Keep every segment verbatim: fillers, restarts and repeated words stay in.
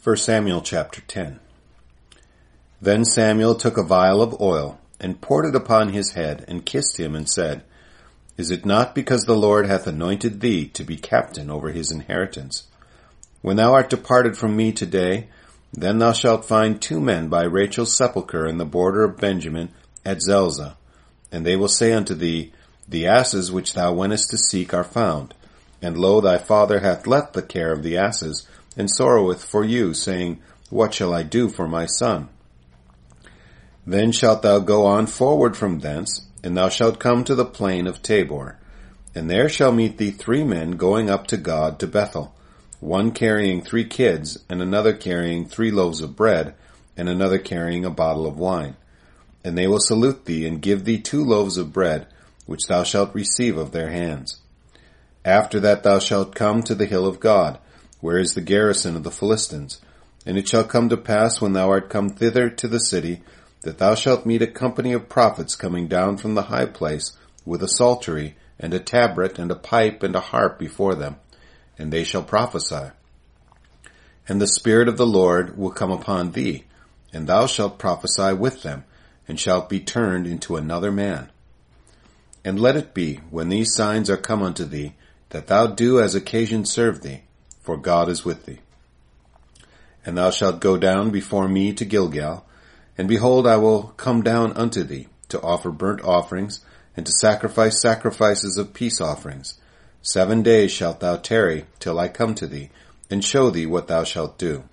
First Samuel chapter ten. Then Samuel took a vial of oil, and poured it upon his head, and kissed him, and said, Is it not because the Lord hath anointed thee to be captain over his inheritance? When thou art departed from me today, then thou shalt find two men by Rachel's sepulchre in the border of Benjamin at Zelzah. And they will say unto thee, The asses which thou wentest to seek are found. And lo, thy father hath left the care of the asses, and sorroweth for you, saying, What shall I do for my son? Then shalt thou go on forward from thence, and thou shalt come to the plain of Tabor. And there shall meet thee three men going up to God to Bethel, one carrying three kids, and another carrying three loaves of bread, and another carrying a bottle of wine. And they will salute thee, and give thee two loaves of bread, which thou shalt receive of their hands. After that thou shalt come to the hill of God, where is the garrison of the Philistines. And it shall come to pass, when thou art come thither to the city, that thou shalt meet a company of prophets coming down from the high place, with a psaltery, and a tabret, and a pipe, and a harp before them. And they shall prophesy. And the Spirit of the Lord will come upon thee, and thou shalt prophesy with them, and shalt be turned into another man. And let it be, when these signs are come unto thee, that thou do as occasion serve thee, for God is with thee. And thou shalt go down before me to Gilgal, and behold, I will come down unto thee, to offer burnt offerings, and to sacrifice sacrifices of peace offerings. Seven days shalt thou tarry, till I come to thee, and show thee what thou shalt do.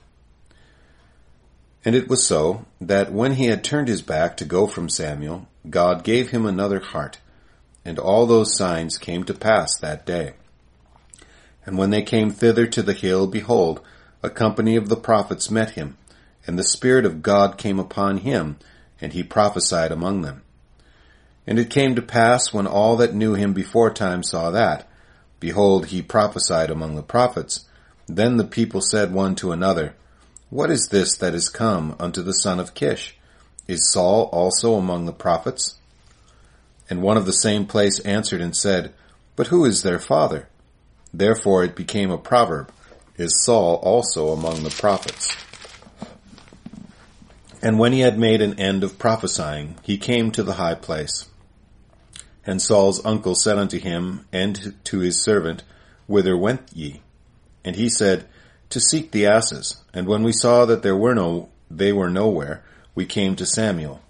And it was so, that when he had turned his back to go from Samuel, God gave him another heart, and all those signs came to pass that day. And when they came thither to the hill, behold, a company of the prophets met him, and the Spirit of God came upon him, and he prophesied among them. And it came to pass, when all that knew him beforetime saw that, behold, he prophesied among the prophets, then the people said one to another, What is this that is come unto the son of Kish? Is Saul also among the prophets? And one of the same place answered and said, But who is their father? Therefore it became a proverb, Is Saul also among the prophets? And when he had made an end of prophesying, he came to the high place. And Saul's uncle said unto him and to his servant, Whither went ye? And he said, To seek the asses. And when we saw that there were no, they were nowhere, we came to Samuel.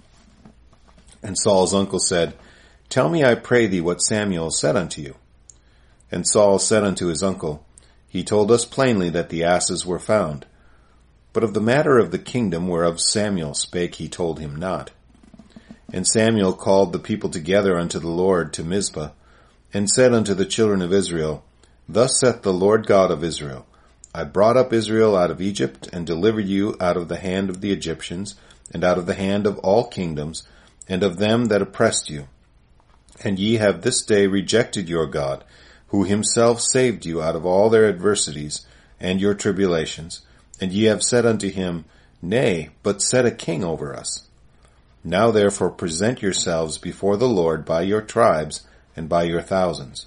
And Saul's uncle said, Tell me, I pray thee, what Samuel said unto you. And Saul said unto his uncle, He told us plainly that the asses were found. But of the matter of the kingdom whereof Samuel spake he told him not. And Samuel called the people together unto the Lord to Mizpah, and said unto the children of Israel, Thus saith the Lord God of Israel, I brought up Israel out of Egypt, and delivered you out of the hand of the Egyptians, and out of the hand of all kingdoms, and of them that oppressed you. And ye have this day rejected your God, who himself saved you out of all their adversities and your tribulations, and ye have said unto him, Nay, but set a king over us. Now therefore present yourselves before the Lord by your tribes and by your thousands.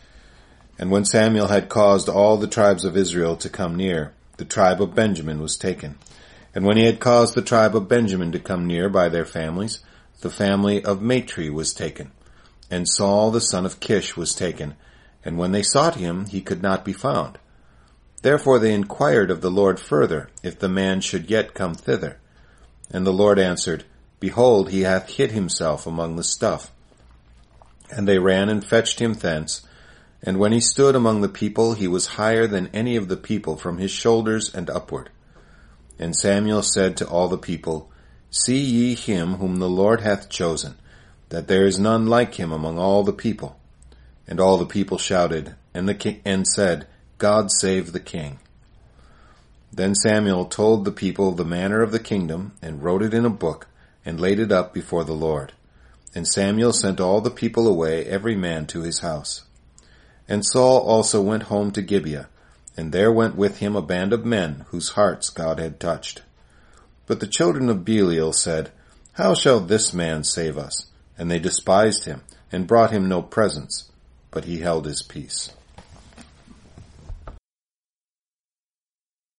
And when Samuel had caused all the tribes of Israel to come near, the tribe of Benjamin was taken. And when he had caused the tribe of Benjamin to come near by their families, the family of Matri was taken. And Saul the son of Kish was taken. And when they sought him, he could not be found. Therefore they inquired of the Lord further, if the man should yet come thither. And the Lord answered, Behold, he hath hid himself among the stuff. And they ran and fetched him thence. And when he stood among the people, he was higher than any of the people from his shoulders and upward. And Samuel said to all the people, See ye him whom the Lord hath chosen, that there is none like him among all the people. And all the people shouted, and the king, and said, God save the king. Then Samuel told the people the manner of the kingdom, and wrote it in a book, and laid it up before the Lord. And Samuel sent all the people away, every man to his house. And Saul also went home to Gibeah, and there went with him a band of men, whose hearts God had touched. But the children of Belial said, How shall this man save us? And they despised him, and brought him no presents, but he held his peace.